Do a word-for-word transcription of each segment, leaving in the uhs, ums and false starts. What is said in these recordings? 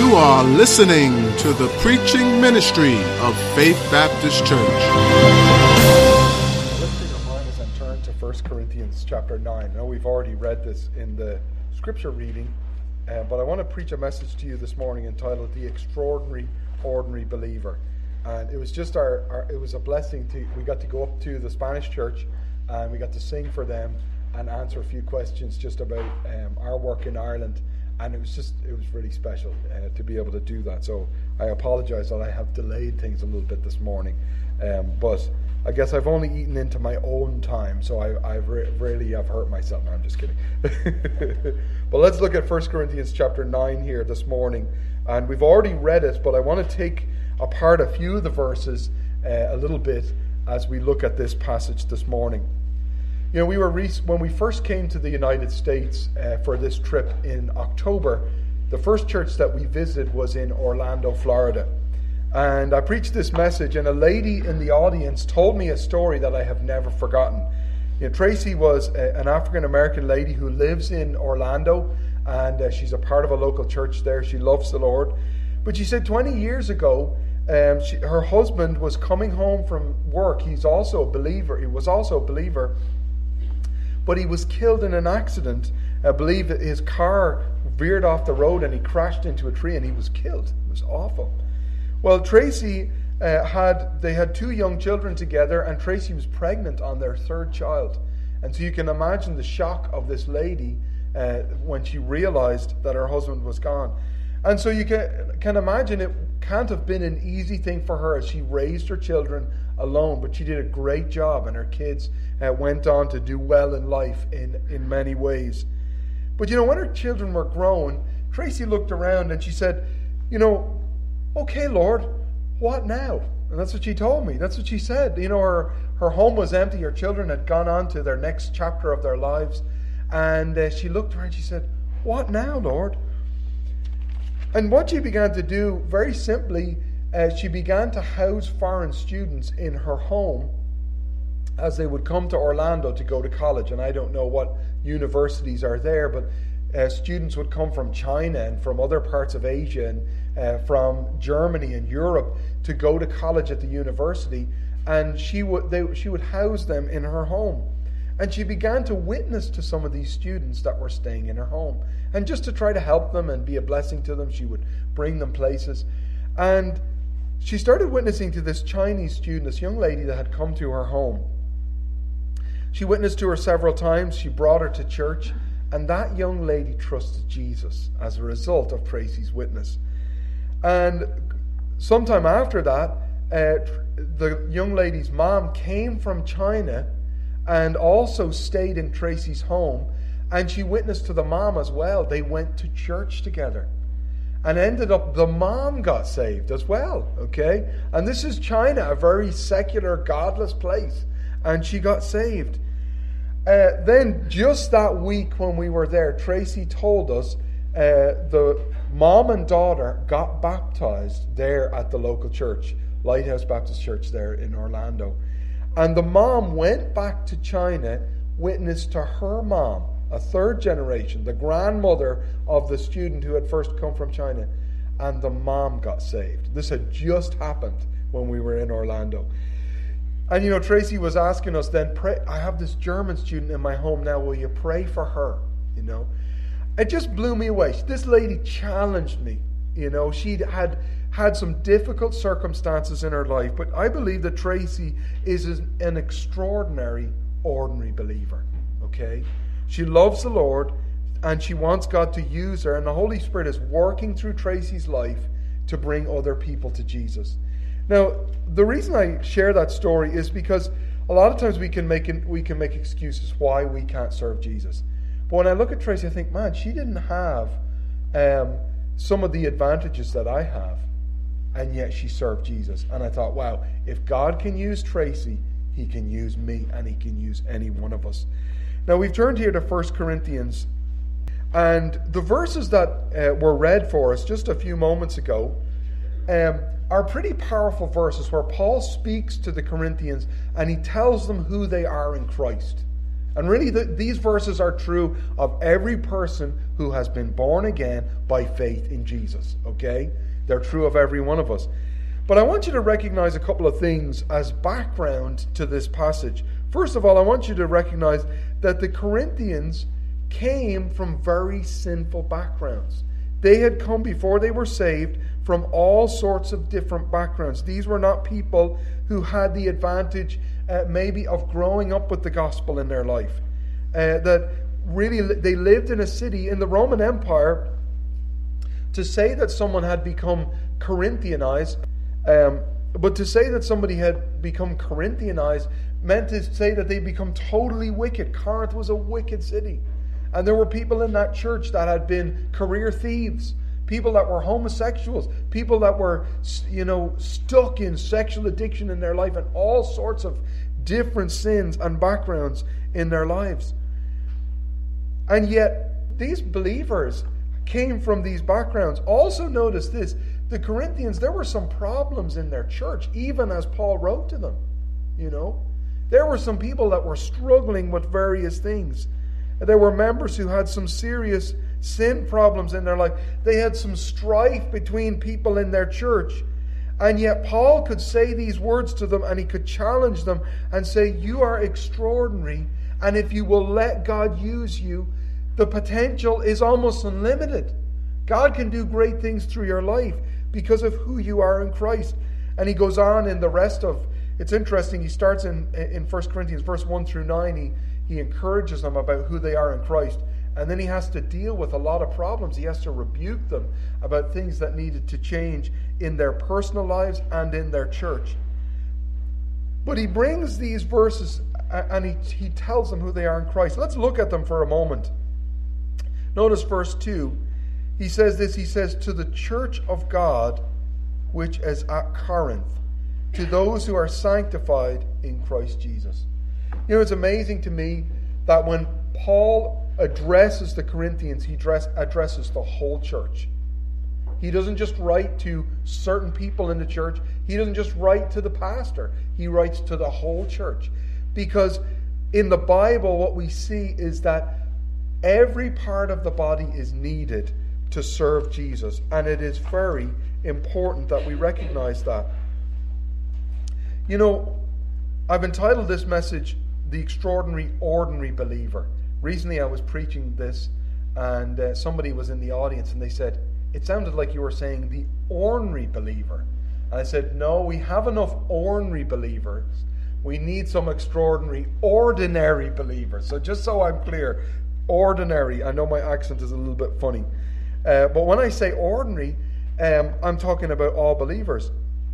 You are listening to the preaching ministry of Faith Baptist Church. Lifting our minds and turn to First Corinthians chapter nine. I know we've already read this in the scripture reading, uh, but I want to preach a message to you this morning entitled The Extraordinary Ordinary Believer. And it was just our, our it was a blessing to we got to go up to the Spanish church and we got to sing for them and answer a few questions just about um, our work in Ireland. And it was just, it was really special uh, to be able to do that. So I apologize that I have delayed things a little bit this morning. Um, but I guess I've only eaten into my own time, so I, I re- really have hurt myself. No, I'm just kidding. But let's look at First Corinthians chapter nine here this morning. And we've already read it, but I want to take apart a few of the verses uh, a little bit as we look at this passage this morning. You know, we were re- when we first came to the United States uh, for this trip in October, the first church that we visited was in Orlando, Florida. And I preached this message, and a lady in the audience told me a story that I have never forgotten. You know, Tracy was a, an African-American lady who lives in Orlando, and uh, she's a part of a local church there. She loves the Lord. But she said twenty years ago, um, she, her husband was coming home from work. He's also a believer. He was also a believer. But he was killed in an accident. I believe that his car veered off the road and he crashed into a tree and he was killed. It was awful. Well, Tracy uh, had, they had two young children together, and Tracy was pregnant on their third child. And so you can imagine the shock of this lady uh, when she realized that her husband was gone. And so you can, can imagine it can't have been an easy thing for her as she raised her children alone, but she did a great job, and her kids uh, went on to do well in life in, in many ways. But you know, when her children were grown, Tracy looked around and she said, you know, okay, Lord, what now? And that's what she told me. That's what she said. You know, her, her home was empty. Her children had gone on to their next chapter of their lives. And uh, she looked around and she said, what now, Lord? And what she began to do, very simply, uh, she began to house foreign students in her home as they would come to Orlando to go to college. And I don't know what universities are there, but uh, students would come from China and from other parts of Asia and uh, from Germany and Europe to go to college at the university. And she would they, she would house them in her home. And she began to witness to some of these students that were staying in her home. And just to try to help them and be a blessing to them, she would bring them places. And she started witnessing to this Chinese student, this young lady that had come to her home. She witnessed to her several times. She brought her to church. And that young lady trusted Jesus as a result of Tracy's witness. And sometime after that, uh, the young lady's mom came from China and also stayed in Tracy's home. And she witnessed to the mom as well. They went to church together. And ended up, the mom got saved as well, okay? And this is China, a very secular, godless place. And she got saved. Uh, then just that week when we were there, Tracy told us uh, the mom and daughter got baptized there at the local church, Lighthouse Baptist Church there in Orlando. And the mom went back to China, witnessed to her mom, a third generation, the grandmother of the student who had first come from China, and the mom got saved. This had just happened when we were in Orlando. And you know, Tracy was asking us then, pray, I have this German student in my home now, will you pray for her? You know, it just blew me away. This lady challenged me. You know, she had had some difficult circumstances in her life, but I believe that Tracy is an extraordinary, ordinary believer. Okay? She loves the Lord, and she wants God to use her, and the Holy Spirit is working through Tracy's life to bring other people to Jesus. Now, the reason I share that story is because a lot of times we can make we can make excuses why we can't serve Jesus. But when I look at Tracy, I think, man, she didn't have um, some of the advantages that I have, and yet she served Jesus. And I thought, wow, if God can use Tracy, he can use me, and he can use any one of us. Now, we've turned here to First Corinthians, and the verses that uh, were read for us just a few moments ago um, are pretty powerful verses where Paul speaks to the Corinthians and he tells them who they are in Christ. And really, the, these verses are true of every person who has been born again by faith in Jesus, okay? They're true of every one of us. But I want you to recognize a couple of things as background to this passage. First of all, I want you to recognize that the Corinthians came from very sinful backgrounds. They had come before they were saved from all sorts of different backgrounds. These were not people who had the advantage uh, maybe of growing up with the gospel in their life. Uh, that really they lived in a city in the Roman Empire. To say that someone had become Corinthianized, um, but to say that somebody had become Corinthianized meant to say that they become totally wicked. Corinth was a wicked city. And there were people in that church that had been career thieves, people that were homosexuals, people that were, you know, stuck in sexual addiction in their life and all sorts of different sins and backgrounds in their lives. And yet, these believers came from these backgrounds. Also notice this, the Corinthians, there were some problems in their church, even as Paul wrote to them, you know. There were some people that were struggling with various things. There were members who had some serious sin problems in their life. They had some strife between people in their church. And yet Paul could say these words to them and he could challenge them and say, you are extraordinary. And if you will let God use you, the potential is almost unlimited. God can do great things through your life because of who you are in Christ. And he goes on in the rest of, it's interesting, he starts in, in First Corinthians verse one through nine, he He encourages them about who they are in Christ. And then he has to deal with a lot of problems. He has to rebuke them about things that needed to change in their personal lives and in their church. But he brings these verses and he, he tells them who they are in Christ. Let's look at them for a moment. Notice verse two. He says this, he says, to the church of God, which is at Corinth, to those who are sanctified in Christ Jesus. You know, it's amazing to me that when Paul addresses the Corinthians, he address, addresses the whole church. He doesn't just write to certain people in the church. He doesn't just write to the pastor. He writes to the whole church. Because in the Bible, what we see is that every part of the body is needed to serve Jesus. And it is very important that we recognize that. You know, I've entitled this message, The Extraordinary Ordinary Believer. Recently I was preaching this and uh, somebody was in the audience and they said, it sounded like you were saying the ordinary believer. And I said, no, we have enough ordinary believers. We need some extraordinary ordinary believers. So just so I'm clear, ordinary, I know my accent is a little bit funny. Uh, but when I say ordinary, um, I'm talking about all believers.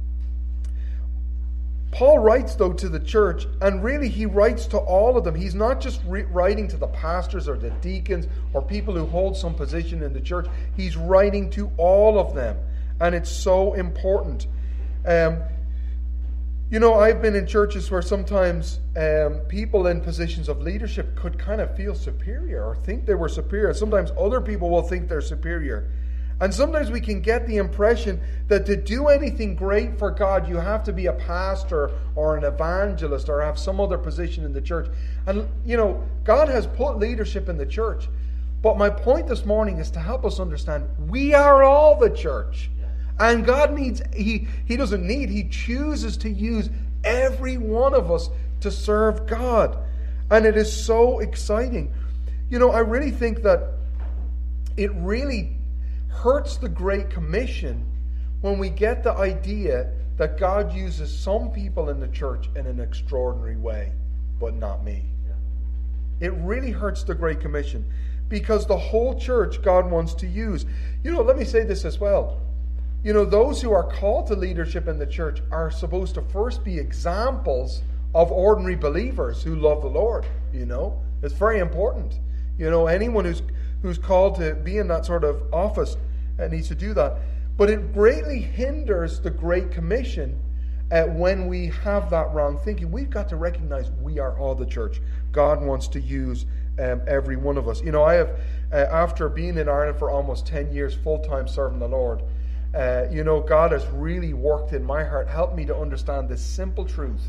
Paul writes, though, to the church, and really he writes to all of them. He's not just re- writing to the pastors or the deacons or people who hold some position in the church. He's writing to all of them, and it's so important. Um, you know, I've been in churches where sometimes um, people in positions of leadership could kind of feel superior or think they were superior. Sometimes other people will think they're superior. And sometimes we can get the impression that to do anything great for God, you have to be a pastor or an evangelist or have some other position in the church. And, you know, God has put leadership in the church. But my point this morning is to help us understand we are all the church. And God needs, he, he doesn't need, He chooses to use every one of us to serve God. And it is so exciting. You know, I really think that it really hurts the Great Commission when we get the idea that God uses some people in the church in an extraordinary way, but not me. Yeah. It really hurts the Great Commission because the whole church God wants to use. You know, let me say this as well. You know, those who are called to leadership in the church are supposed to first be examples of ordinary believers who love the Lord. You know, it's very important. You know, anyone who's who's called to be in that sort of office uh, needs to do that. But it greatly hinders the Great Commission uh, when we have that wrong thinking. We've got to recognize we are all the church. God wants to use um, every one of us. You know, I have, uh, after being in Ireland for almost ten years, full-time serving the Lord, uh, you know, God has really worked in my heart, helped me to understand this simple truth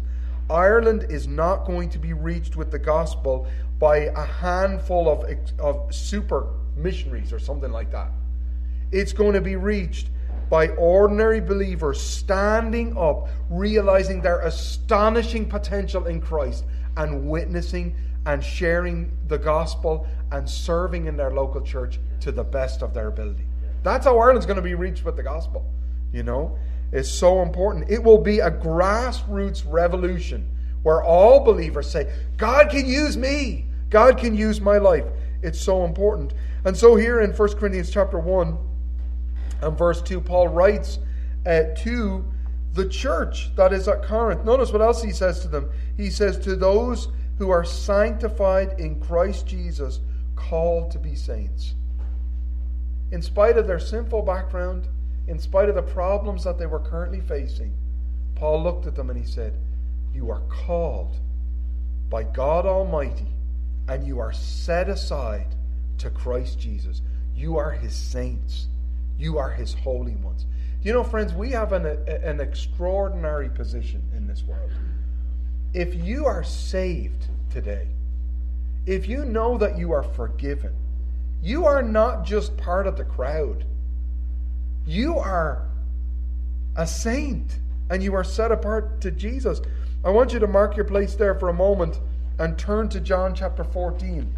Ireland is not going to be reached with the gospel by a handful of, of super missionaries or something like that. It's going to be reached by ordinary believers standing up, realizing their astonishing potential in Christ, and witnessing and sharing the gospel and serving in their local church to the best of their ability. That's how Ireland's going to be reached with the gospel. You know, it's so important. It will be a grassroots revolution where all believers say, God can use me. God can use my life. It's so important. And so here in First Corinthians chapter one and verse two, Paul writes uh, to the church that is at Corinth. Notice what else he says to them. He says, to those who are sanctified in Christ Jesus, called to be saints. In spite of their sinful background, in spite of the problems that they were currently facing, Paul looked at them and he said, you are called by God Almighty, and you are set aside to Christ Jesus. You are his saints. You are his holy ones. You know, friends, we have an, an extraordinary position in this world. If you are saved today, if you know that you are forgiven, you are not just part of the crowd. You are a saint, and you are set apart to Jesus. I want you to mark your place there for a moment and turn to John chapter fourteen.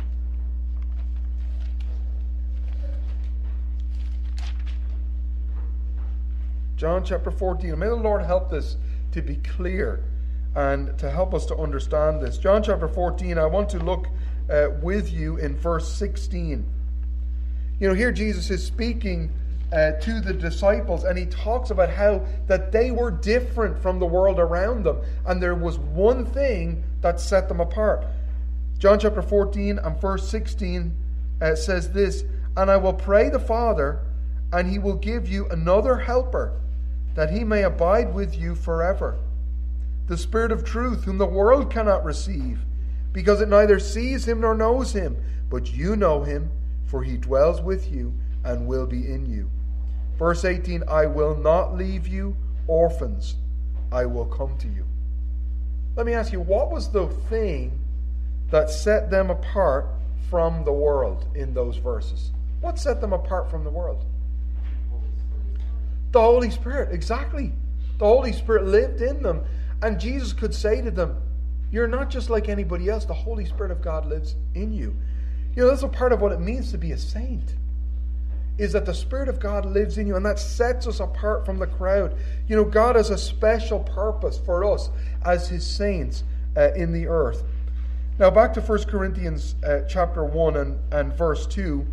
John chapter fourteen. May the Lord help this to be clear and to help us to understand this. John chapter fourteen, I want to look uh, with you in verse sixteen. You know, here Jesus is speaking uh, to the disciples, and he talks about how that they were different from the world around them, and there was one thing that set them apart. John chapter fourteen and verse sixteen uh, says this, and I will pray the Father, and he will give you another helper, that he may abide with you forever. The Spirit of truth, whom the world cannot receive, because it neither sees him nor knows him, but you know him, for he dwells with you and will be in you. Verse eighteen, I will not leave you orphans, I will come to you. Let me ask you, what was the thing that set them apart from the world in those verses? What set them apart from the world? The Holy Spirit, exactly. The Holy Spirit lived in them, and Jesus could say to them, you're not just like anybody else. The Holy Spirit of God lives in you. You know, that's a part of what it means to be a saint, is that the Spirit of God lives in you, and that sets us apart from the crowd. You know, God has a special purpose for us as his saints uh, in the earth. Now, back to First Corinthians uh, chapter one and, and verse two.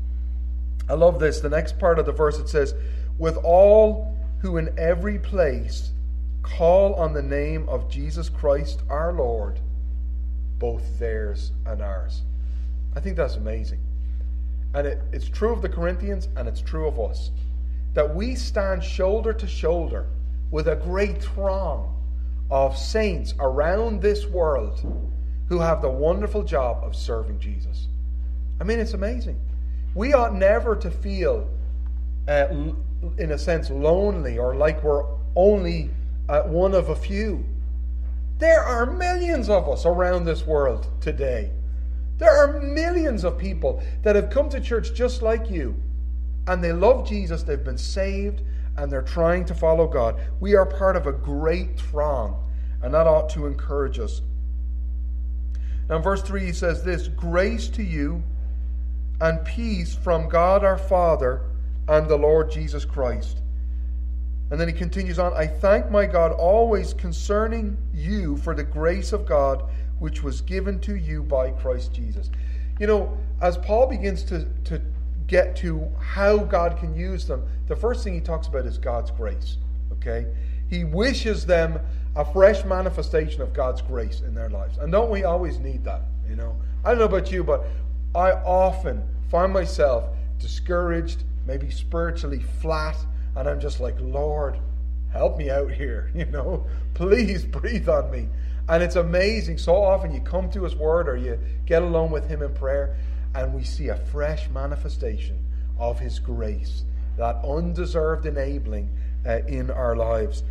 I love this. The next part of the verse, it says, with all who in every place call on the name of Jesus Christ our Lord, both theirs and ours. I think that's amazing. And it, it's true of the Corinthians, and it's true of us, that we stand shoulder to shoulder with a great throng of saints around this world who have the wonderful job of serving Jesus. I mean, it's amazing. We ought never to feel, uh, in a sense, lonely or like we're only uh, one of a few. There are millions of us around this world today. There are millions of people that have come to church just like you, and they love Jesus, they've been saved, and they're trying to follow God. We are part of a great throng, and that ought to encourage us. Now in verse three he says this, grace to you and peace from God our Father and the Lord Jesus Christ. And then he continues on, I thank my God always concerning you for the grace of God which was given to you by Christ Jesus. You know, as Paul begins to, to get to how God can use them, the first thing he talks about is God's grace. Okay? He wishes them a fresh manifestation of God's grace in their lives. And don't we always need that? You know, I don't know about you, but I often find myself discouraged, maybe spiritually flat, and I'm just like, Lord, help me out here, you know, please breathe on me. And it's amazing. So often you come to his word or you get alone with him in prayer, and we see a fresh manifestation of his grace, that undeserved enabling uh, in our lives.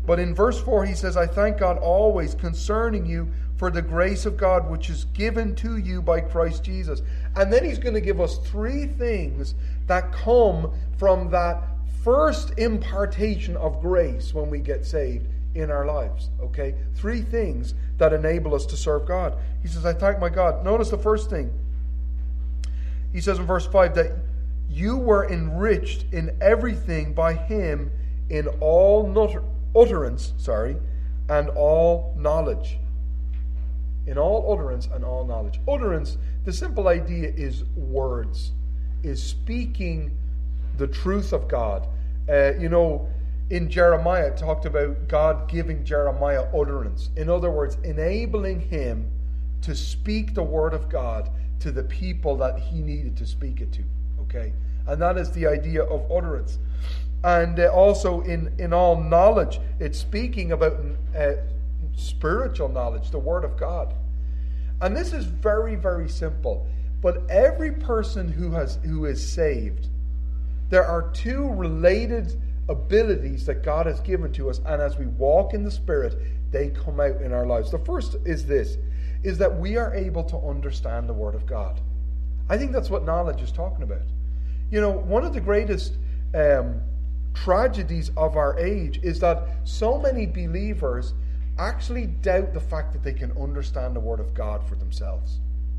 But in verse four, he says, I thank God always concerning you for the grace of God which is given to you by Christ Jesus. And then he's going to give us three things that come from that first impartation of grace when we get saved in our lives. Okay? Three things that enable us to serve God. He says, I thank my God. Notice the first thing. He says in verse five that you were enriched in everything by him in all nutter, utterance, sorry, and all knowledge. In all utterance and all knowledge. Utterance, the simple idea is words, is speaking the truth of God. Uh, you know, in Jeremiah, it talked about God giving Jeremiah utterance. In other words, enabling him to speak the word of God to the people that he needed to speak it to. Okay? And that is the idea of utterance. And uh, also in, in all knowledge, it's speaking about uh, spiritual knowledge, the word of God. And this is very, very simple. But every person who has who is saved, there are two related abilities that God has given to us, and as we walk in the Spirit, they come out in our lives. The first is this, is that we are able to understand the Word of God. I think that's what knowledge is talking about. You know, one of the greatest um, tragedies of our age is that so many believers actually doubt the fact that they can understand the Word of God for themselves.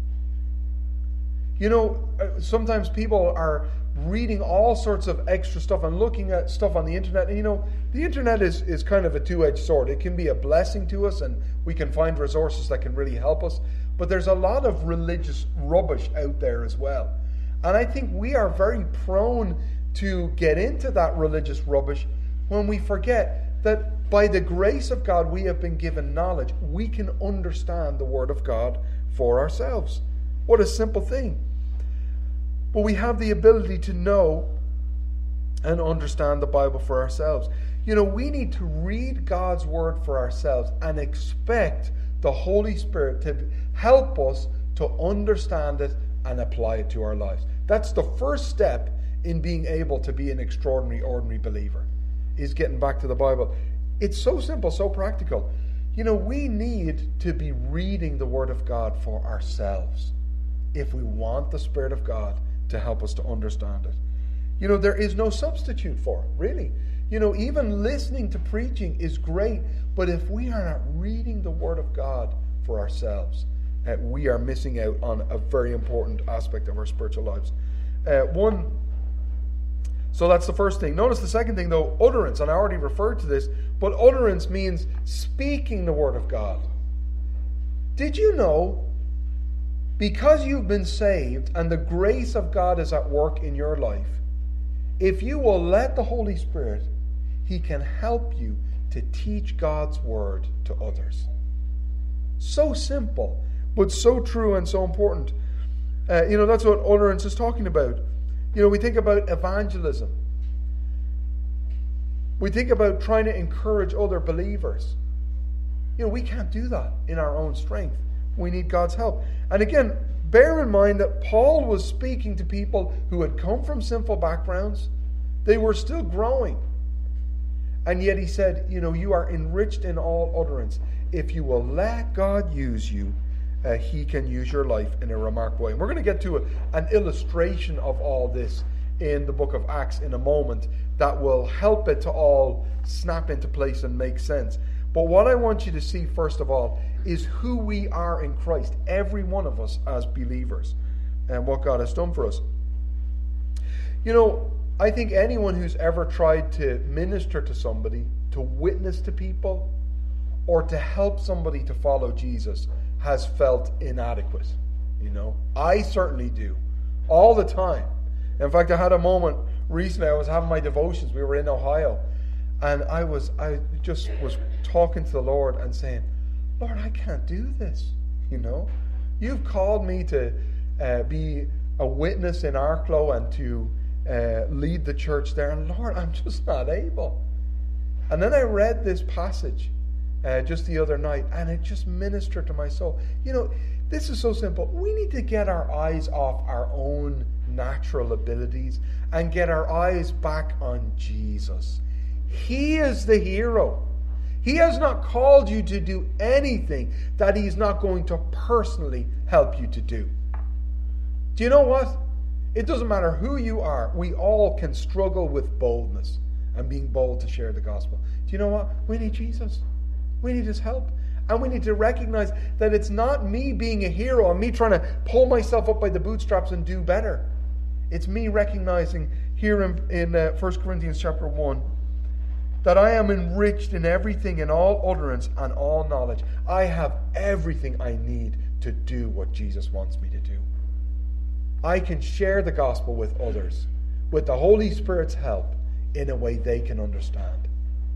You know, sometimes people are reading all sorts of extra stuff and looking at stuff on the internet. And, you know, the internet is, is kind of a two-edged sword. It can be a blessing to us, and we can find resources that can really help us. But there's a lot of religious rubbish out there as well. And I think we are very prone to get into that religious rubbish when we forget that by the grace of God we have been given knowledge. We can understand the Word of God for ourselves. What a simple thing. But we have the ability to know and understand the Bible for ourselves. You know, we need to read God's Word for ourselves and expect the Holy Spirit to help us to understand it and apply it to our lives. That's the first step in being able to be an extraordinary, ordinary believer, is getting back to the Bible. It's so simple, so practical. You know, we need to be reading the Word of God for ourselves if we want the Spirit of God to help us to understand it. You know, there is no substitute for it, really. You know, even listening to preaching is great, but if we are not reading the Word of God for ourselves, uh, we are missing out on a very important aspect of our spiritual lives. Uh, one, so that's the first thing. Notice the second thing, though, utterance, and I already referred to this, but utterance means speaking the Word of God. Did you know, because you've been saved and the grace of God is at work in your life, if you will let the Holy Spirit, He can help you to teach God's Word to others. So simple, but so true and so important. Uh, you know, that's what utterance is talking about. You know, we think about evangelism. We think about trying to encourage other believers. You know, we can't do that in our own strength. We need God's help. And again, bear in mind that Paul was speaking to people who had come from sinful backgrounds. They were still growing. And yet he said, you know, you are enriched in all utterance. If you will let God use you, uh, He can use your life in a remarkable way. And we're going to get to a, an illustration of all this in the book of Acts in a moment that will help it to all snap into place and make sense. But what I want you to see, first of all, is who we are in Christ, every one of us as believers, and what God has done for us. You know, I think anyone who's ever tried to minister to somebody, to witness to people, or to help somebody to follow Jesus has felt inadequate. You know, I certainly do, all the time. In fact, I had a moment recently, I was having my devotions, we were in Ohio, and I was, I just was talking to the Lord and saying, Lord, I can't do this, you know. You've called me to uh, be a witness in Arklow and to uh, lead the church there, and Lord, I'm just not able. And then I read this passage uh, just the other night, and it just ministered to my soul. You know, this is so simple. We need to get our eyes off our own natural abilities and get our eyes back on Jesus. He is the hero. He has not called you to do anything that He's not going to personally help you to do. Do you know what? It doesn't matter who you are. We all can struggle with boldness and being bold to share the gospel. Do you know what? We need Jesus. We need His help. And we need to recognize that it's not me being a hero and me trying to pull myself up by the bootstraps and do better. It's me recognizing here in, in uh, First Corinthians chapter one that I am enriched in everything, in all utterance and all knowledge. I have everything I need to do what Jesus wants me to do. I can share the gospel with others with the Holy Spirit's help in a way they can understand.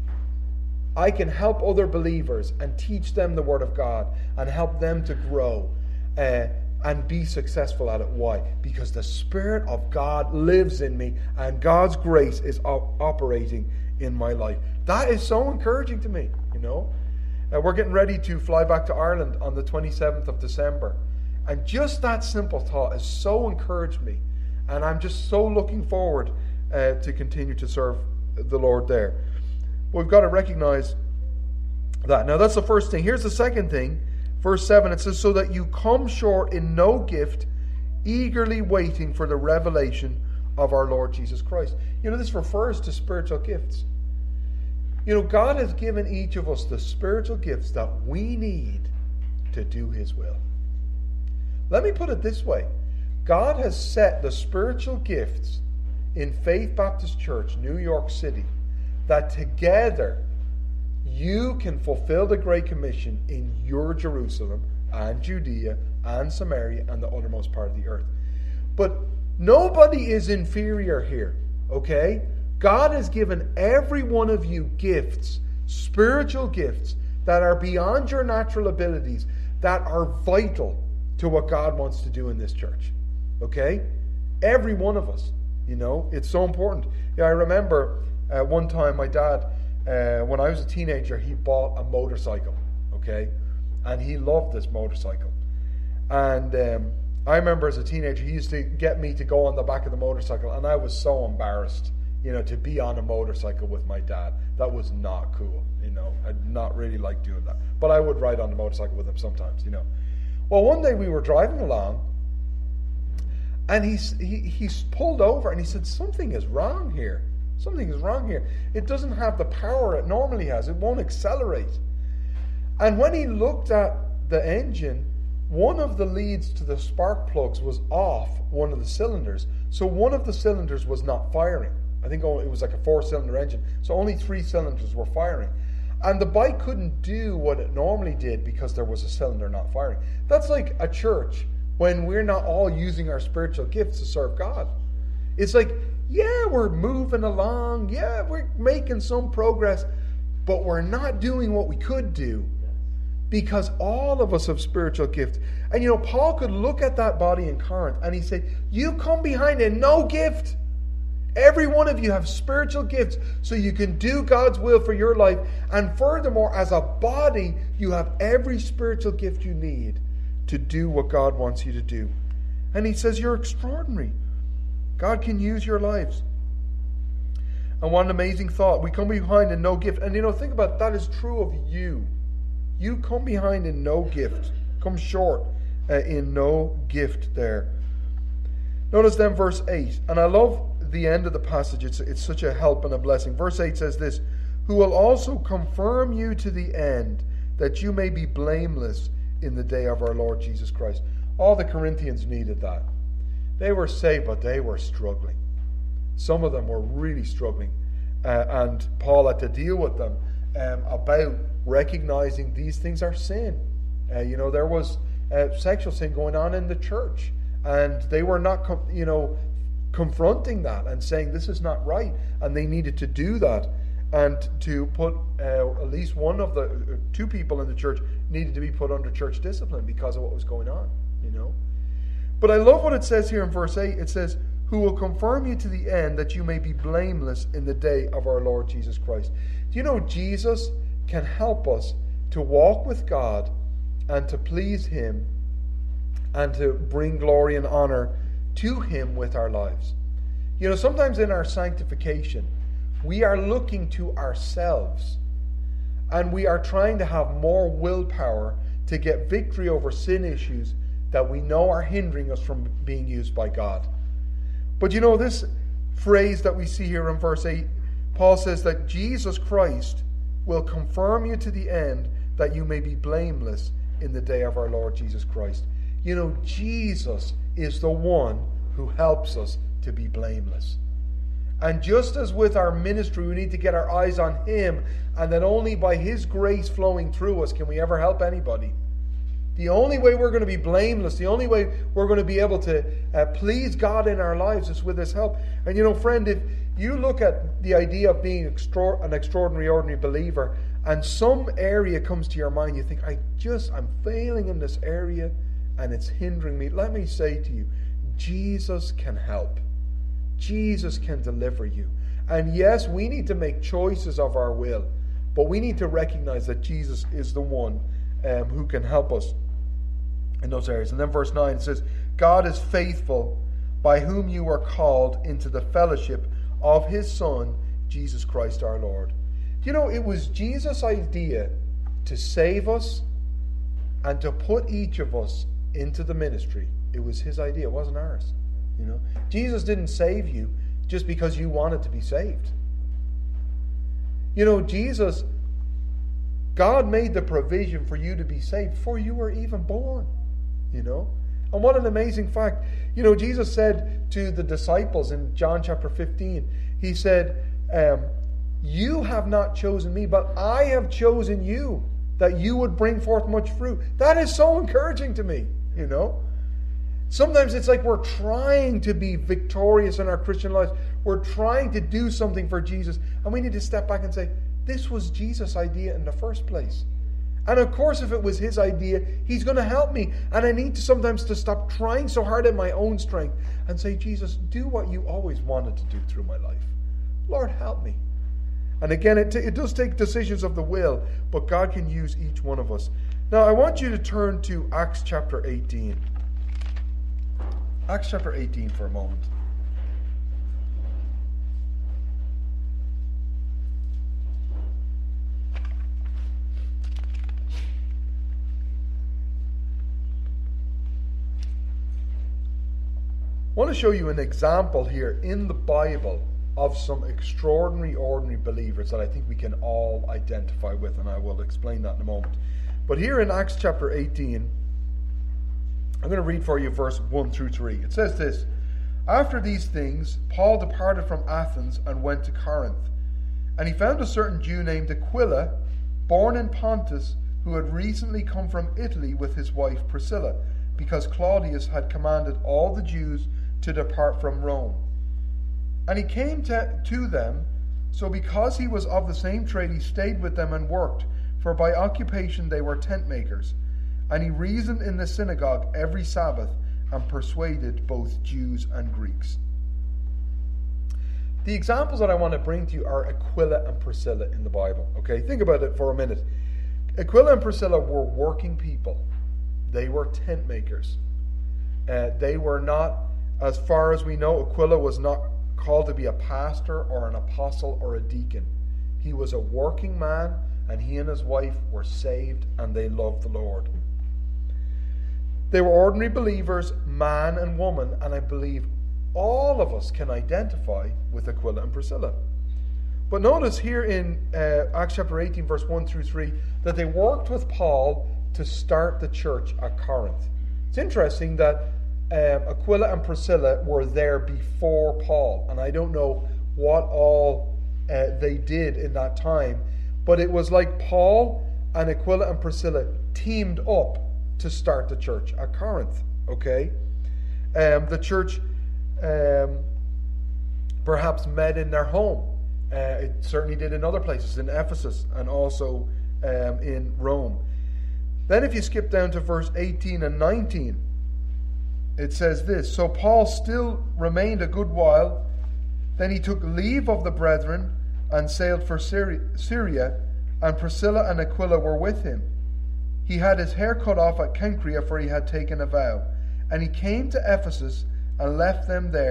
I can help other believers and teach them the Word of God and help them to grow uh, and be successful at it. Why? Because the Spirit of God lives in me and God's grace is op- operating in my life. That is so encouraging to me, you know. Uh, we're getting ready to fly back to Ireland on the twenty-seventh of December. And just that simple thought has so encouraged me. And I'm just so looking forward uh, to continue to serve the Lord there. But we've got to recognize that. Now that's the first thing. Here's the second thing. Verse seven, it says, so that you come short in no gift, eagerly waiting for the revelation of our Lord Jesus Christ. You know, this refers to spiritual gifts. You know, God has given each of us the spiritual gifts that we need to do His will. Let me put it this way. God has set the spiritual gifts in Faith Baptist Church, New York City, that together you can fulfill the Great Commission in your Jerusalem and Judea and Samaria and the uttermost part of the earth. But nobody is inferior here, okay? God has given every one of you gifts, spiritual gifts, that are beyond your natural abilities, that are vital to what God wants to do in this church, okay? Every one of us, you know, it's so important. Yeah, I remember uh, one time my dad, uh, when I was a teenager, he bought a motorcycle, okay? And he loved this motorcycle. And um, I remember as a teenager, he used to get me to go on the back of the motorcycle, and I was so embarrassed, you know, to be on a motorcycle with my dad. That was not cool, you know. I'd not really like doing that. But I would ride on the motorcycle with him sometimes, you know. Well, one day we were driving along, and he's, he he's pulled over, and he said, something is wrong here. Something is wrong here. It doesn't have the power it normally has. It won't accelerate. And when he looked at the engine, one of the leads to the spark plugs was off one of the cylinders. So one of the cylinders was not firing. I think it was like a four-cylinder engine. So only three cylinders were firing. And the bike couldn't do what it normally did because there was a cylinder not firing. That's like a church when we're not all using our spiritual gifts to serve God. It's like, yeah, we're moving along. Yeah, we're making some progress. But we're not doing what we could do because all of us have spiritual gifts. And you know, Paul could look at that body in Corinth and he said, you come behind in no gift. Every one of you have spiritual gifts so you can do God's will for your life. And furthermore, as a body, you have every spiritual gift you need to do what God wants you to do. And he says, you're extraordinary. God can use your lives. And what an amazing thought. We come behind in no gift. And you know, think about it, that is true of you. You come behind in no gift. Come short uh, in no gift there. Notice then verse eight. And I love the end of the passage. It's, it's such a help and a blessing. Verse eight says this, who will also confirm you to the end, that you may be blameless in the day of our Lord Jesus Christ. All the Corinthians needed that. They were saved, but they were struggling. Some of them were really struggling. Uh, and Paul had to deal with them um, about recognizing these things are sin. Uh, you know, there was uh, sexual sin going on in the church. And they were not, com- you know, confronting that and saying this is not right. And they needed to do that. And to put uh, at least one of the uh, two people in the church needed to be put under church discipline because of what was going on, you know. But I love what it says here in verse eight. It says, who will confirm you to the end, that you may be blameless in the day of our Lord Jesus Christ. Do you know Jesus can help us to walk with God and to please Him and to bring glory and honor to Him with our lives? You know, sometimes in our sanctification, we are looking to ourselves and we are trying to have more willpower to get victory over sin issues that we know are hindering us from being used by God. But you know, this phrase that we see here in verse eight, Paul says that Jesus Christ will confirm you to the end, that you may be blameless in the day of our Lord Jesus Christ. You know, Jesus is the one who helps us to be blameless. And just as with our ministry, we need to get our eyes on Him, and that only by His grace flowing through us can we ever help anybody. The only way we're going to be blameless, the only way we're going to be able to uh, please God in our lives is with His help. And you know, friend, if you look at the idea of being extra- an extraordinary, ordinary believer, and some area comes to your mind, you think, I just, I'm failing in this area, and it's hindering me. Let me say to you, Jesus can help. Jesus can deliver you. And yes, we need to make choices of our will, but we need to recognize that Jesus is the one um, who can help us in those areas. And then verse nine, it says, God is faithful, by whom you are called into the fellowship of His Son, Jesus Christ our Lord. You know, it was Jesus' idea to save us and to put each of us into the ministry. It was His idea, it wasn't ours. You know, Jesus didn't save you just because you wanted to be saved. You know, Jesus, God made the provision for you to be saved before you were even born. You know, and what an amazing fact. You know, Jesus said to the disciples in John chapter fifteen, He said, um, you have not chosen me, but I have chosen you, that you would bring forth much fruit. That is so encouraging to me, you know. Sometimes it's like we're trying to be victorious in our Christian lives. We're trying to do something for Jesus, and we need to step back and say, this was Jesus' idea in the first place. And of course, if it was His idea, He's going to help me. And I need to sometimes to stop trying so hard in my own strength and say, Jesus, do what you always wanted to do through my life. Lord, help me. And again, it, t- it does take decisions of the will, but God can use each one of us. Now, I want you to turn to Acts chapter eighteen. Acts chapter eighteen for a moment. I want to show you an example here in the Bible of some extraordinary, ordinary believers that I think we can all identify with, and I will explain that in a moment. But here in Acts chapter eighteen, I'm going to read for you verse one through three. It says this, after these things, Paul departed from Athens and went to Corinth. And he found a certain Jew named Aquila, born in Pontus, who had recently come from Italy with his wife Priscilla, because Claudius had commanded all the Jews to depart from Rome. And he came to, to them, so because he was of the same trade, he stayed with them and worked, for by occupation they were tent makers. And he reasoned in the synagogue every Sabbath and persuaded both Jews and Greeks. The examples that I want to bring to you are Aquila and Priscilla in the Bible. Okay, think about it for a minute. Aquila and Priscilla were working people. They were tent makers. Uh, they were not, as far as we know, Aquila was not called to be a pastor or an apostle or a deacon. He was a working man, and he and his wife were saved, and they loved the Lord. They were ordinary believers, man and woman, and I believe all of us can identify with Aquila and Priscilla. But notice here in uh, Acts chapter eighteen, verse one through three, that they worked with Paul to start the church at Corinth. It's interesting that um, Aquila and Priscilla were there before Paul, and I don't know what all uh, they did in that time, but it was like Paul and Aquila and Priscilla teamed up to start the church at Corinth. Okay, um, the church um, perhaps met in their home. Uh, it certainly did in other places, in Ephesus and also um, in Rome. Then if you skip down to verse eighteen and nineteen, it says this, so Paul still remained a good while, then he took leave of the brethren and sailed for Syria, and Priscilla and Aquila were with him. He had his hair cut off at Cenchrea, for he had taken a vow. And he came to Ephesus and left them there,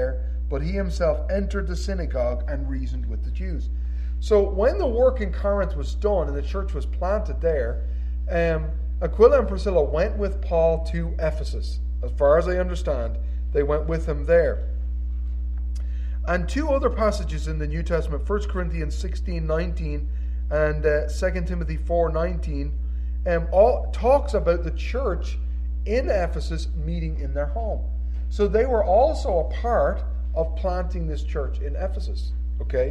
but he himself entered the synagogue and reasoned with the Jews. So when the work in Corinth was done and the church was planted there, um, Aquila and Priscilla went with Paul to Ephesus. As far as I understand, they went with him there. And two other passages in the New Testament, First Corinthians sixteen nineteen and uh, Second Timothy four nineteen, um, all talks about the church in Ephesus meeting in their home. So they were also a part of planting this church in Ephesus. Okay?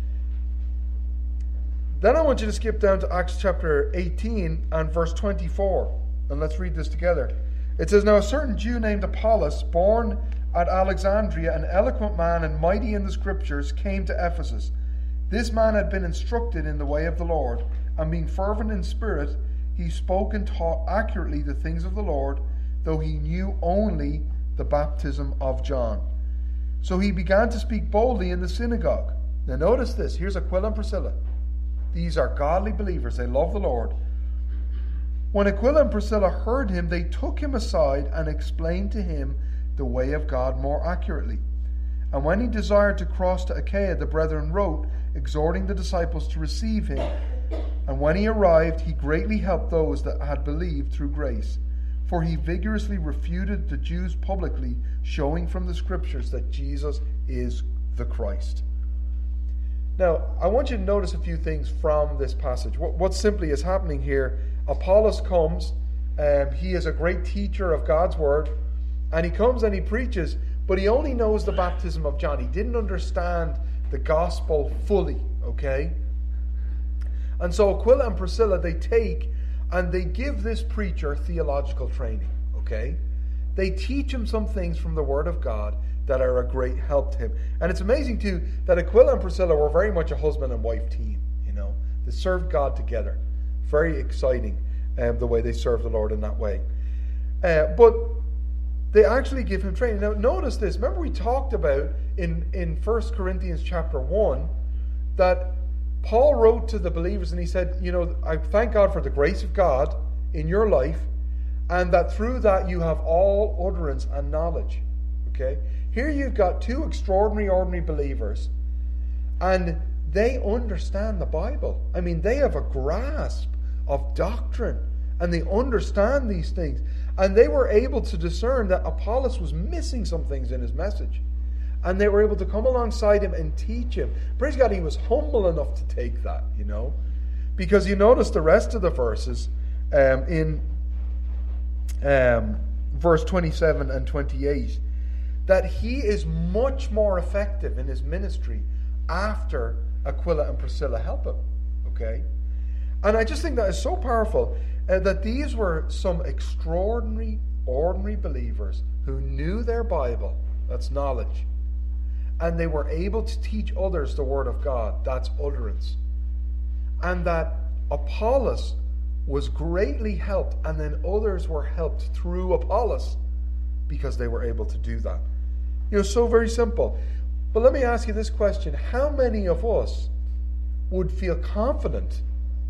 Then I want you to skip down to Acts chapter eighteen and verse twenty-four. And let's read this together. It says, "Now a certain Jew named Apollos, born at Alexandria, an eloquent man and mighty in the scriptures, came to Ephesus. This man had been instructed in the way of the Lord, and being fervent in spirit, he spoke and taught accurately the things of the Lord, though he knew only the baptism of John. So he began to speak boldly in the synagogue." Now notice this. Here's Aquila and Priscilla. These are godly believers. They love the Lord. When Aquila and Priscilla heard him, they took him aside and explained to him the way of God more accurately. And when he desired to cross to Achaia, the brethren wrote, exhorting the disciples to receive him. And when he arrived, he greatly helped those that had believed through grace. For he vigorously refuted the Jews publicly, showing from the scriptures that Jesus is the Christ. Now, I want you to notice a few things from this passage. What, what simply is happening here, Apollos comes, um, he is a great teacher of God's word, and he comes and he preaches, but he only knows the baptism of John. He didn't understand the gospel fully, okay? And so Aquila and Priscilla, they take and they give this preacher theological training, okay? They teach him some things from the Word of God that are a great help to him. And it's amazing, too, that Aquila and Priscilla were very much a husband and wife team, you know? They served God together. Very exciting, um, the way they served the Lord in that way. Uh, but they actually give him training. Now, notice this. Remember we talked about in, in First Corinthians chapter one that Paul wrote to the believers and he said, you know, I thank God for the grace of God in your life, and that through that you have all utterance and knowledge. Okay? Here you've got two extraordinary, ordinary believers, and they understand the Bible. I mean, they have a grasp of doctrine, and they understand these things. And they were able to discern that Apollos was missing some things in his message. And they were able to come alongside him and teach him. Praise God, he was humble enough to take that, you know. Because you notice the rest of the verses um, in um, verse twenty-seven and twenty-eight, that he is much more effective in his ministry after Aquila and Priscilla help him. Okay? And I just think that is so powerful, uh, that these were some extraordinary, ordinary believers who knew their Bible. That's knowledge. And they were able to teach others the Word of God. That's utterance. And that Apollos was greatly helped, and then others were helped through Apollos because they were able to do that. You know, so very simple. But let me ask you this question. How many of us would feel confident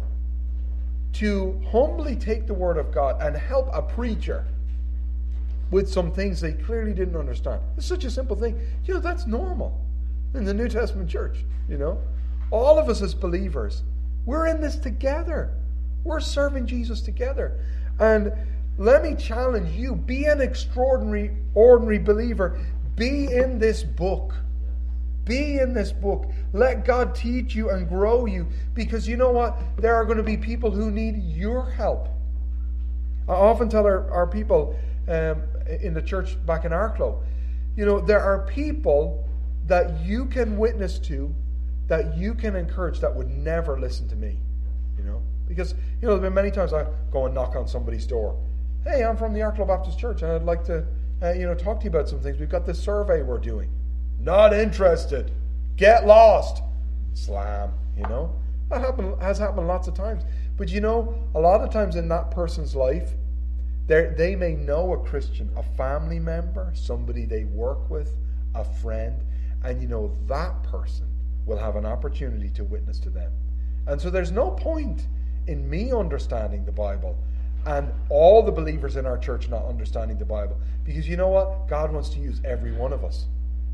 to humbly take the Word of God and help a preacher with some things they clearly didn't understand? It's such a simple thing. You know, that's normal in the New Testament church, you know. All of us as believers, we're in this together. We're serving Jesus together. And let me challenge you, be an extraordinary, ordinary believer. Be in this book. Be in this book. Let God teach you and grow you. Because you know what? There are going to be people who need your help. I often tell our, our people um, in the church back in Arklow, you know, there are people that you can witness to, that you can encourage, that would never listen to me. You know? Because, you know, there have been many times I go and knock on somebody's door. Hey, I'm from the Arklow Baptist Church, and I'd like to, uh, you know, talk to you about some things. We've got this survey we're doing. Not interested. Get lost. Slam. You know, that happen, has happened lots of times. But you know, a lot of times in that person's life, they may know a Christian, a family member, somebody they work with, a friend, and you know that person will have an opportunity to witness to them. And so there's no point in me understanding the Bible and all the believers in our church not understanding the Bible. Because you know what? God wants to use every one of us.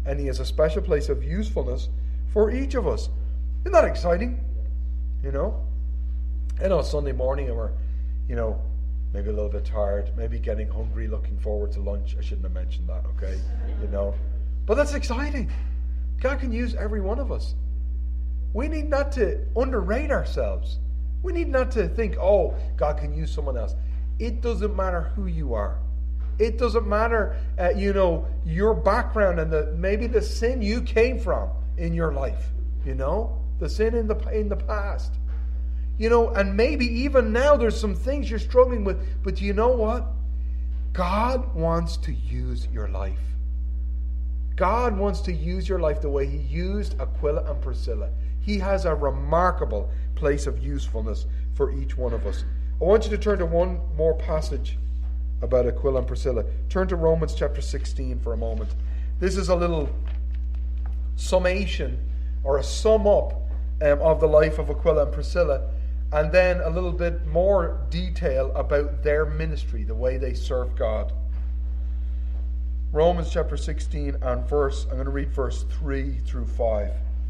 and he has a special place of usefulness for each of us. Isn't that exciting? You know? I know it's Sunday morning and we're, you know, maybe a little bit tired, maybe getting hungry, looking forward to lunch. I shouldn't have mentioned that, okay? You know? But that's exciting. God can use every one of us. We need not to underrate ourselves. We need not to think, oh, God can use someone else. It doesn't matter who you are. It doesn't matter, uh, you know, your background and the maybe the sin you came from in your life. You know, the sin in the in the past. You know, and maybe even now there's some things you're struggling with. But you know what? God wants to use your life. God wants to use your life the way He used Aquila and Priscilla. He has a remarkable place of usefulness for each one of us. I want you to turn to one more passage about Aquila and Priscilla. Turn to Romans chapter sixteen for a moment. This is a little summation or a sum up um, of the life of Aquila and Priscilla, and then a little bit more detail about their ministry, the way they served God. Romans chapter sixteen and verse, I'm going to read verse three through five.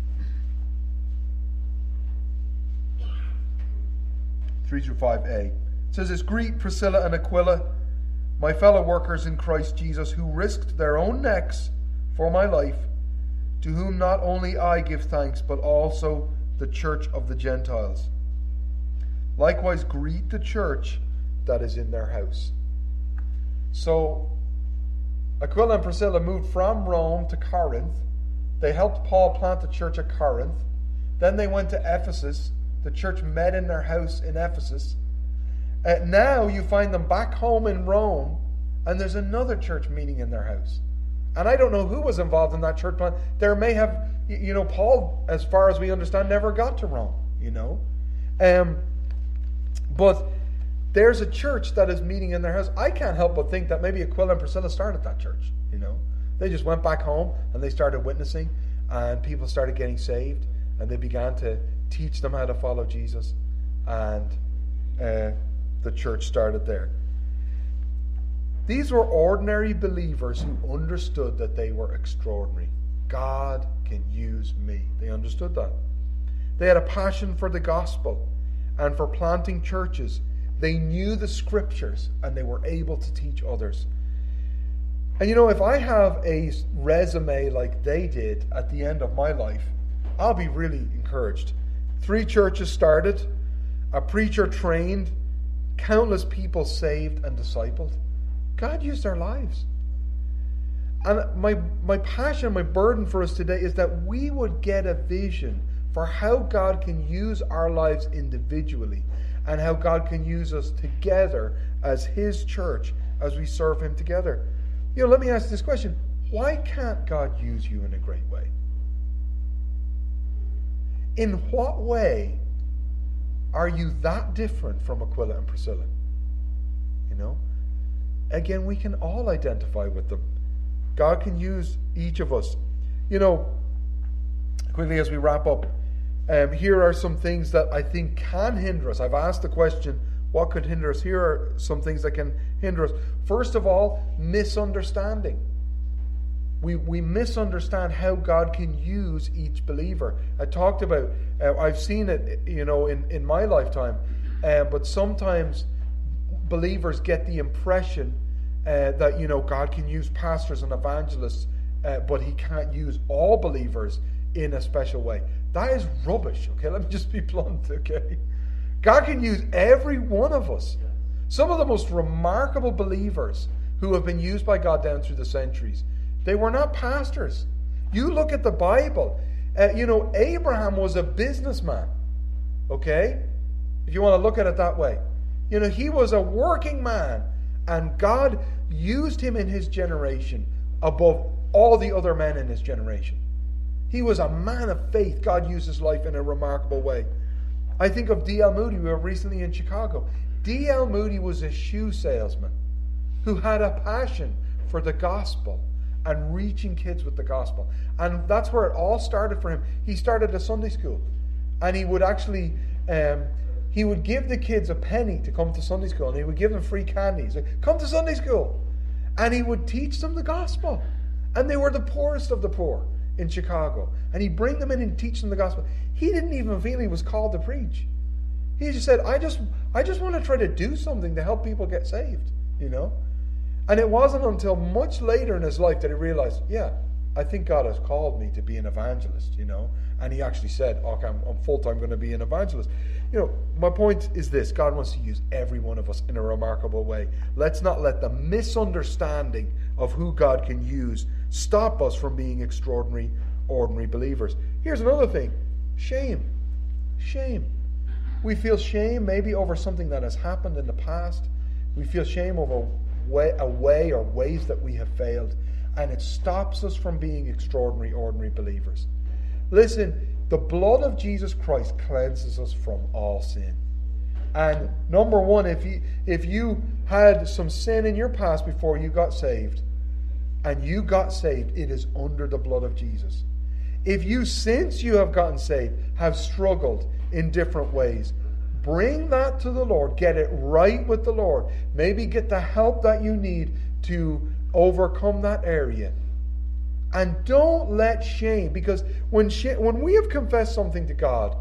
three through five a. It says this: Greet Priscilla and Aquila, my fellow workers in Christ Jesus, who risked their own necks for my life, to whom not only I give thanks, but also the church of the Gentiles. Likewise greet the church that is in their house. So Aquila and Priscilla moved from Rome to Corinth. They helped Paul plant the church at Corinth. Then they went to Ephesus. The church met in their house in Ephesus. Uh, now you find them back home in Rome, and there's another church meeting in their house. And I don't know who was involved in that church plant. There may have, you know, Paul, as far as we understand, never got to Rome, you know. Um, but there's a church that is meeting in their house. I can't help but think that maybe Aquila and Priscilla started that church, you know. They just went back home and they started witnessing, and people started getting saved, and they began to teach them how to follow Jesus, and uh, the church started there. These were ordinary believers who understood that they were extraordinary. God can use me. They understood that. They had a passion for the gospel and for planting churches. They knew the scriptures and they were able to teach others. And you know, if I have a resume like they did at the end of my life, I'll be really encouraged. Three churches started, a preacher trained, countless people saved and discipled. God used their lives. And my, my passion, my burden for us today is that we would get a vision for how God can use our lives individually and how God can use us together as His church as we serve Him together. You know, let me ask this question. Why can't God use you in a great way? In what way are you that different from Aquila and Priscilla? You know? Again, we can all identify with them. God can use each of us. You know, quickly as we wrap up, um, here are some things that I think can hinder us. I've asked the question, what could hinder us? Here are some things that can hinder us. First of all, misunderstanding. We we misunderstand how God can use each believer. I talked about, uh, I've seen it, you know, in, in my lifetime, uh, but sometimes believers get the impression uh, that, you know, God can use pastors and evangelists, uh, but He can't use all believers in a special way. That is rubbish, okay? Let me just be blunt, okay? God can use every one of us. Some of the most remarkable believers who have been used by God down through the centuries, they were not pastors. You look at the Bible, uh, you know, Abraham was a businessman, okay? If you want to look at it that way. You know, he was a working man, and God used him in his generation above all the other men in his generation. He was a man of faith. God used his life in a remarkable way. I think of D L Moody. We were recently in Chicago. D L Moody was a shoe salesman who had a passion for the gospel and reaching kids with the gospel. And that's where it all started for him. He started a Sunday school. And he would actually, um, he would give the kids a penny to come to Sunday school. And he would give them free candies. Like, come to Sunday school. And he would teach them the gospel. And they were the poorest of the poor in Chicago. And he'd bring them in and teach them the gospel. He didn't even feel he was called to preach. He just said, I just I just want to try to do something to help people get saved, you know. And it wasn't until much later in his life that he realized, yeah, I think God has called me to be an evangelist, you know. And he actually said, okay, I'm, I'm full-time going to be an evangelist. You know, my point is this: God wants to use every one of us in a remarkable way. Let's not let the misunderstanding of who God can use stop us from being extraordinary, ordinary believers. Here's another thing: shame. Shame. We feel shame maybe over something that has happened in the past. We feel shame over way, a way or ways that we have failed. And it stops us from being extraordinary, ordinary believers. Listen, the blood of Jesus Christ cleanses us from all sin. And number one, if you, if you had some sin in your past before you got saved, and you got saved, it is under the blood of Jesus. If you, since you have gotten saved, have struggled in different ways, bring that to the Lord. Get it right with the Lord. Maybe get the help that you need to overcome that area. And don't let shame, because when sh- when we have confessed something to God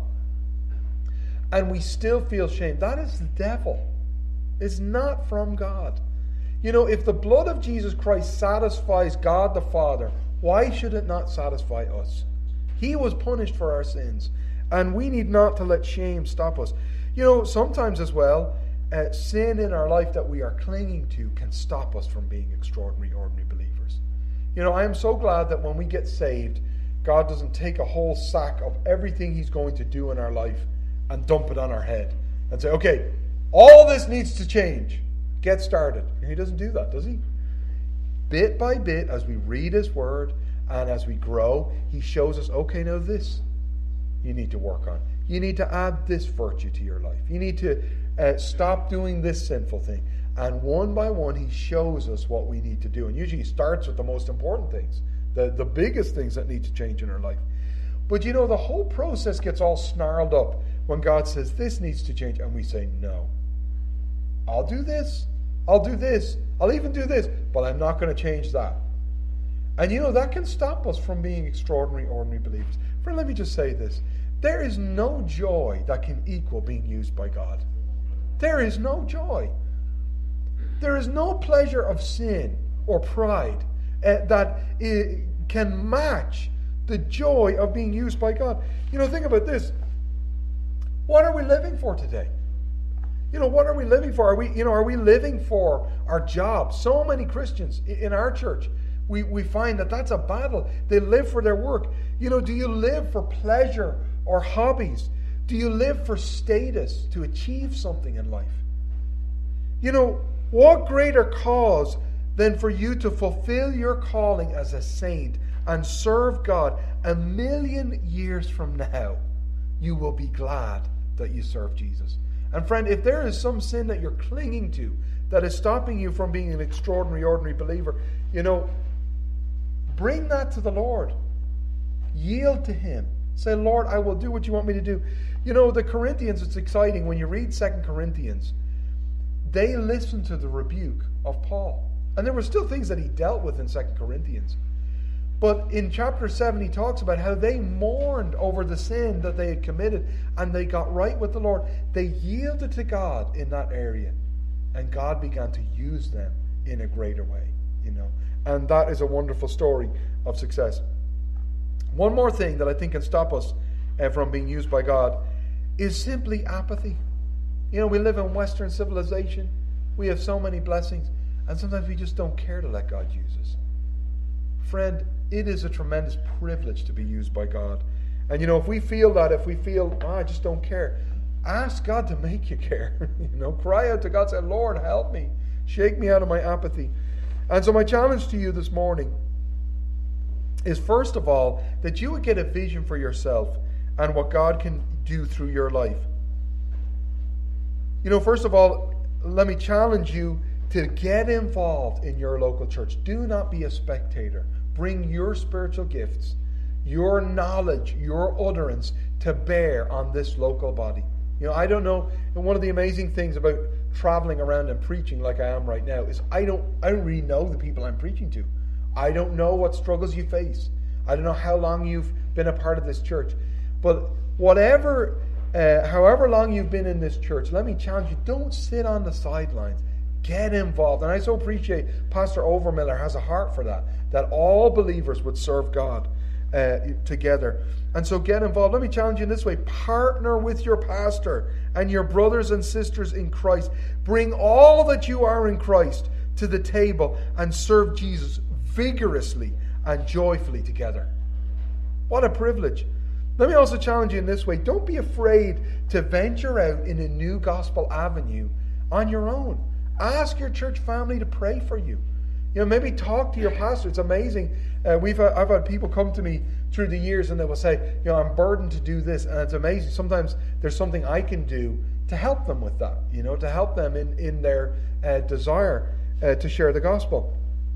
and we still feel shame, that is the devil. It's not from God. You know, if the blood of Jesus Christ satisfies God the Father, why should it not satisfy us? He was punished for our sins, and we need not to let shame stop us. You know, sometimes as well, uh, sin in our life that we are clinging to can stop us from being extraordinary, ordinary believers. You know, I am so glad that when we get saved, God doesn't take a whole sack of everything He's going to do in our life and dump it on our head and say, okay, all this needs to change. Get started. He doesn't do that, does He? Bit by bit, as we read His Word and as we grow, He shows us, okay, now this you need to work on. You need to add this virtue to your life. You need to uh, stop doing this sinful thing. And one by one, He shows us what we need to do. And usually He starts with the most important things, the, the biggest things that need to change in our life. But you know, the whole process gets all snarled up when God says, this needs to change. And we say, no. I'll do this. I'll do this. I'll even do this. But I'm not going to change that. And you know, that can stop us from being extraordinary, ordinary believers. Friend, let me just say this. There is no joy that can equal being used by God. There is no joy. There is no pleasure of sin or pride uh, that uh, can match the joy of being used by God. You know, think about this. What are we living for today? You know, what are we living for? Are we, you know, are we living for our jobs? So many Christians in our church, we, we find that that's a battle. They live for their work. You know, do you live for pleasure or hobbies? Do you live for status, to achieve something in life? You know, what greater cause than for you to fulfill your calling as a saint and serve God a million years from now? You will be glad that you serve Jesus. And friend, if there is some sin that you're clinging to that is stopping you from being an extraordinary, ordinary believer, you know, bring that to the Lord. Yield to Him. Say, Lord, I will do what you want me to do. You know, the Corinthians, it's exciting. When you read Second Corinthians, they listened to the rebuke of Paul. And there were still things that he dealt with in Second Corinthians. But in chapter seven, he talks about how they mourned over the sin that they had committed, and they got right with the Lord. They yielded to God in that area, and God began to use them in a greater way, you know. And that is a wonderful story of success. One more thing that I think can stop us uh, from being used by God is simply apathy. You know, we live in Western civilization. We have so many blessings, and sometimes we just don't care to let God use us. Friend, it is a tremendous privilege to be used by God. And you know, if we feel that, if we feel, oh, I just don't care, ask God to make you care. You know, cry out to God, say, Lord, help me. Shake me out of my apathy. And so my challenge to you this morning is, first of all, that you would get a vision for yourself and what God can do through your life. You know, first of all, let me challenge you to get involved in your local church. Do not be a spectator. Bring your spiritual gifts, your knowledge, your utterance to bear on this local body. You know, I don't know, and one of the amazing things about traveling around and preaching like I am right now is I don't I don't really know the people I'm preaching to. I don't know what struggles you face. I don't know how long you've been a part of this church. But whatever, uh, however long you've been in this church, let me challenge you, don't sit on the sidelines. Get involved. And I so appreciate Pastor Overmiller has a heart for that, that all believers would serve God uh, together. And so get involved. Let me challenge you in this way. Partner with your pastor and your brothers and sisters in Christ. Bring all that you are in Christ to the table and serve Jesus vigorously and joyfully together. What a privilege. Let me also challenge you in this way. Don't be afraid to venture out in a new gospel avenue on your own. Ask your church family to pray for you. You know, maybe talk to your pastor. It's amazing. Uh, we've uh, I've had people come to me through the years and they will say, you know, I'm burdened to do this. And it's amazing. Sometimes there's something I can do to help them with that, you know, to help them in, in their uh, desire uh, to share the gospel.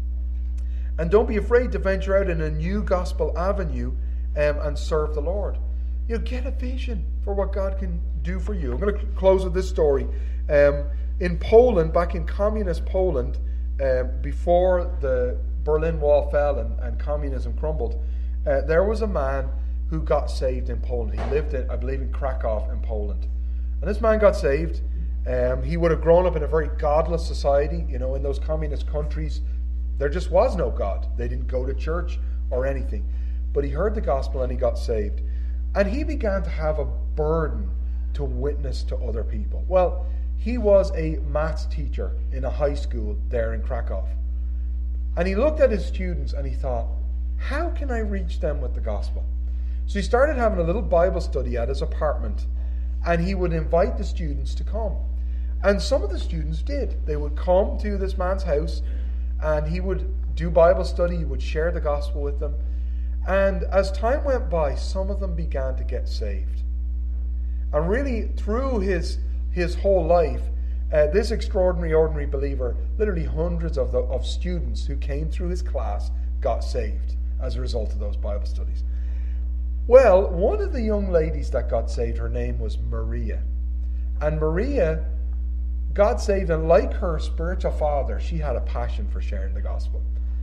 And don't be afraid to venture out in a new gospel avenue um, and serve the Lord. You know, get a vision for what God can do for you. I'm going to close with this story. Um, in Poland, back in communist Poland, um, before the Berlin Wall fell and, and communism crumbled, uh, there was a man who got saved in Poland. He lived, in, I believe, in Krakow in Poland. And this man got saved. Um, he would have grown up in a very godless society. You know, in those communist countries, there just was no God. They didn't go to church or anything. But he heard the gospel and he got saved. And he began to have a burden to witness to other people. Well, he was a maths teacher in a high school there in Krakow. And he looked at his students and he thought, how can I reach them with the gospel? So he started having a little Bible study at his apartment, and he would invite the students to come. And some of the students did. They would come to this man's house and he would do Bible study, he would share the gospel with them. And as time went by, some of them began to get saved. And really, through his his whole life, uh, this extraordinary, ordinary believer, literally hundreds of, the, of students who came through his class got saved as a result of those Bible studies. Well, one of the young ladies that got saved, her name was Maria. And Maria got saved, and like her spiritual father, she had a passion for sharing the gospel.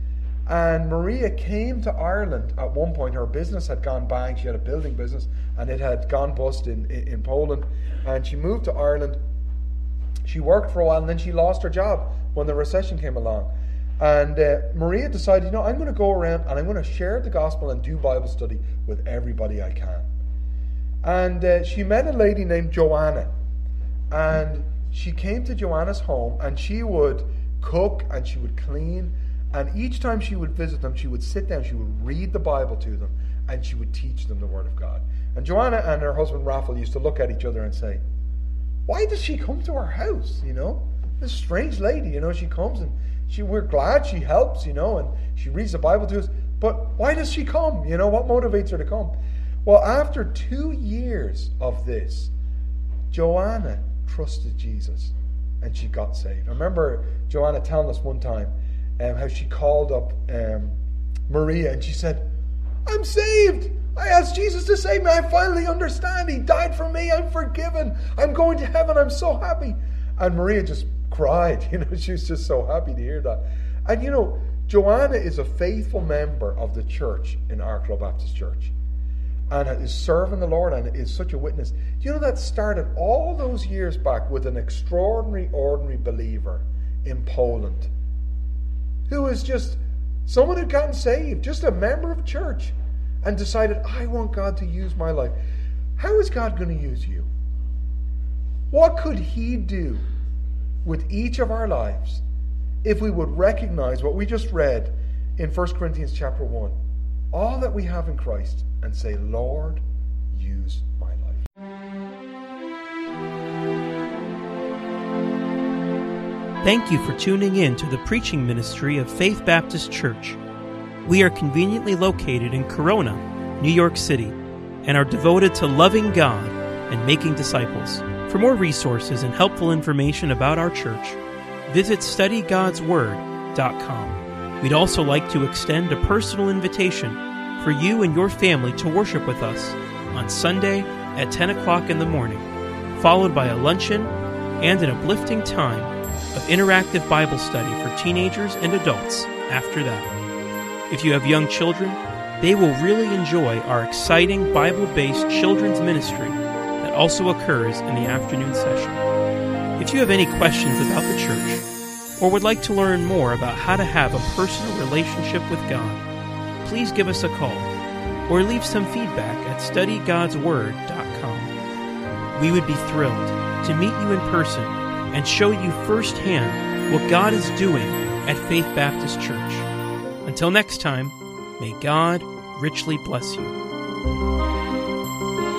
And Maria came to Ireland at one point. Her business had gone bang. She had a building business, and it had gone bust in, in, in Poland. And she moved to Ireland. She worked for a while, and then she lost her job when the recession came along. And uh, Maria decided, you know, I'm going to go around and I'm going to share the gospel and do Bible study with everybody I can. And uh, she met a lady named Joanna. And she came to Joanna's home, and she would cook and she would clean. And each time she would visit them, she would sit down, she would read the Bible to them, and she would teach them the Word of God. And Joanna and her husband Raphael used to look at each other and say, why does she come to our house, you know? This strange lady, you know, she comes and she we're glad she helps, you know, and she reads the Bible to us, but why does she come? You know, what motivates her to come? Well, after two years of this, Joanna trusted Jesus, and she got saved. I remember Joanna telling us one time, Um, how she called up um, Maria and she said, I'm saved. I asked Jesus to save me. I finally understand. He died for me. I'm forgiven. I'm going to heaven. I'm so happy. And Maria just cried. You know, she was just so happy to hear that. And you know, Joanna is a faithful member of the church in Arklow Baptist Church and is serving the Lord and is such a witness. Do you know that started all those years back with an extraordinary, ordinary believer in Poland, who was just someone who'd gotten saved, just a member of church, and decided, I want God to use my life. How is God going to use you? What could He do with each of our lives if we would recognize what we just read in First Corinthians chapter one? All that we have in Christ, and say, Lord, use my life. Thank you for tuning in to the preaching ministry of Faith Baptist Church. We are conveniently located in Corona, New York City, and are devoted to loving God and making disciples. For more resources and helpful information about our church, visit study gods word dot com. We'd also like to extend a personal invitation for you and your family to worship with us on Sunday at ten o'clock in the morning, followed by a luncheon and an uplifting time of interactive Bible study for teenagers and adults after that. If you have young children, they will really enjoy our exciting Bible-based children's ministry that also occurs in the afternoon session. If you have any questions about the church or would like to learn more about how to have a personal relationship with God, please give us a call or leave some feedback at study gods word dot com. We would be thrilled to meet you in person and show you firsthand what God is doing at Faith Baptist Church. Until next time, may God richly bless you.